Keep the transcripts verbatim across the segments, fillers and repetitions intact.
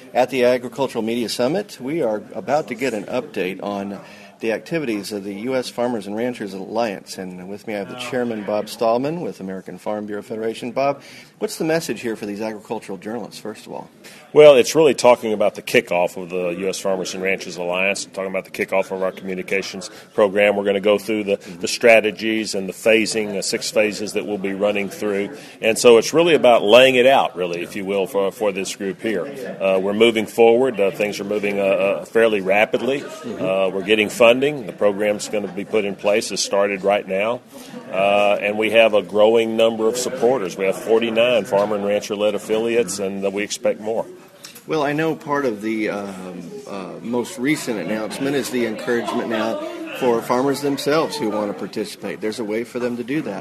at the Agricultural Media Summit. We are about to get an update on the activities of the U S Farmers and Ranchers Alliance. And with me I have the chairman, Bob Stallman, with American Farm Bureau Federation. Bob, what's the message here for these agricultural journalists, first of all? Well, it's really talking about the kickoff of the U S Farmers and Ranchers Alliance, talking about the kickoff of our communications program. We're going to go through the, the strategies and the phasing, uh, six phases that we'll be running through. And so it's really about laying it out, really, if you will, for, for this group here. Uh, we're moving forward. Uh, things are moving uh, uh, fairly rapidly. Uh, we're getting funding. The program's going to be put in place. It's started right now. Uh, and we have a growing number of supporters. We have forty-nine farmer and rancher-led affiliates, and uh, we expect more. Well, I know part of the uh, uh, most recent announcement is the encouragement now for farmers themselves who want to participate. There's a way for them to do that.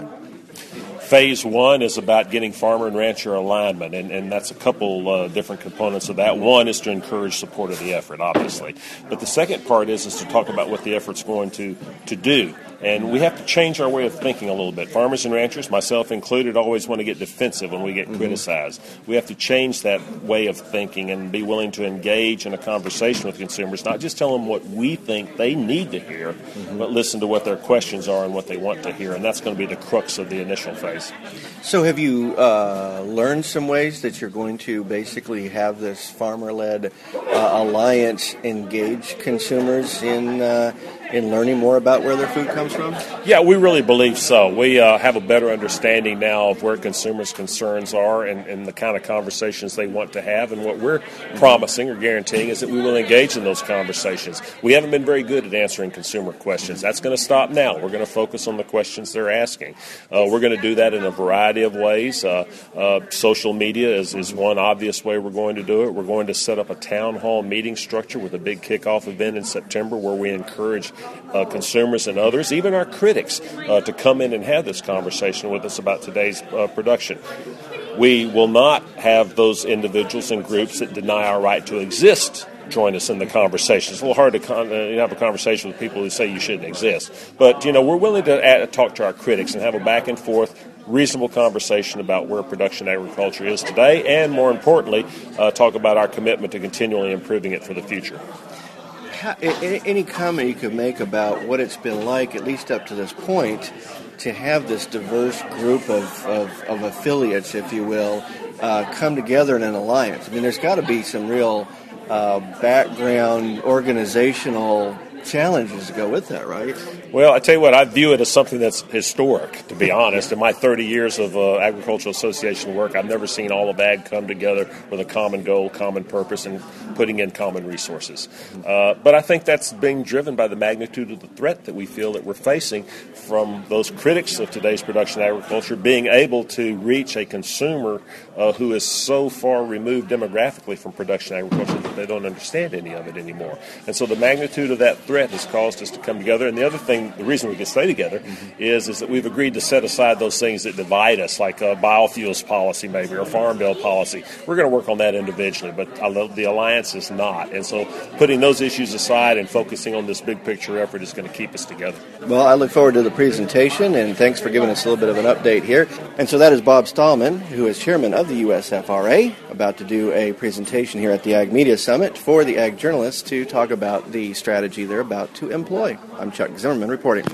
Phase one is about getting farmer and rancher alignment, and, and that's a couple uh, different components of that. One is to encourage support of the effort, obviously. But the second part is, is to talk about what the effort's going to, to do. And we have to change our way of thinking a little bit. Farmers and ranchers, myself included, always want to get defensive when we get mm-hmm. criticized. We have to change that way of thinking and be willing to engage in a conversation with consumers, not just tell them what we think they need to hear, mm-hmm. but listen to what their questions are and what they want to hear. And that's going to be the crux of the initial phase. So have you uh, learned some ways that you're going to basically have this farmer-led uh, alliance engage consumers in uh, in learning more about where their food comes from? Yeah, we really believe so. We uh, have a better understanding now of where consumers' concerns are and, and the kind of conversations they want to have. And what we're promising or guaranteeing is that we will engage in those conversations. We haven't been very good at answering consumer questions. That's going to stop now. We're going to focus on the questions they're asking. Uh, we're going to do that in a variety of ways. Uh, uh, social media is, is one obvious way we're going to do it. We're going to set up a town hall meeting structure with a big kickoff event in September where we encourage Uh, consumers and others, even our critics, uh, to come in and have this conversation with us about today's uh, production. We will not have those individuals and groups that deny our right to exist join us in the conversation. It's a little hard to con- uh, have a conversation with people who say you shouldn't exist. But, you know, we're willing to add, talk to our critics and have a back and forth reasonable conversation about where production agriculture is today and, more importantly, uh, talk about our commitment to continually improving it for the future. How, any comment you could make about what it's been like, at least up to this point, to have this diverse group of, of, of affiliates, if you will, uh, come together in an alliance? I mean, there's got to be some real uh, background organizational challenges to go with that, right? Well, I tell you what, I view it as something that's historic, to be honest. In my thirty years of uh, agricultural association work, I've never seen all of ag come together with a common goal, common purpose, and putting in common resources. Uh, but I think that's being driven by the magnitude of the threat that we feel that we're facing from those critics of today's production agriculture being able to reach a consumer uh, who is so far removed demographically from production agriculture that they don't understand any of it anymore. And so the magnitude of that threat has caused us to come together. And the other thing, the reason we can stay together mm-hmm. is is that we've agreed to set aside those things that divide us, like a biofuels policy maybe or farm bill policy. We're going to work on that individually, but the alliance is not. And so putting those issues aside and focusing on this big picture effort is going to keep us together. Well, I look forward to the presentation, and thanks for giving us a little bit of an update here. And so that is Bob Stallman, who is chairman of the U S F R A, about to do a presentation here at the Ag Media Summit for the ag journalists to talk about the strategy they're about to employ. I'm Chuck Zimmerman reporting.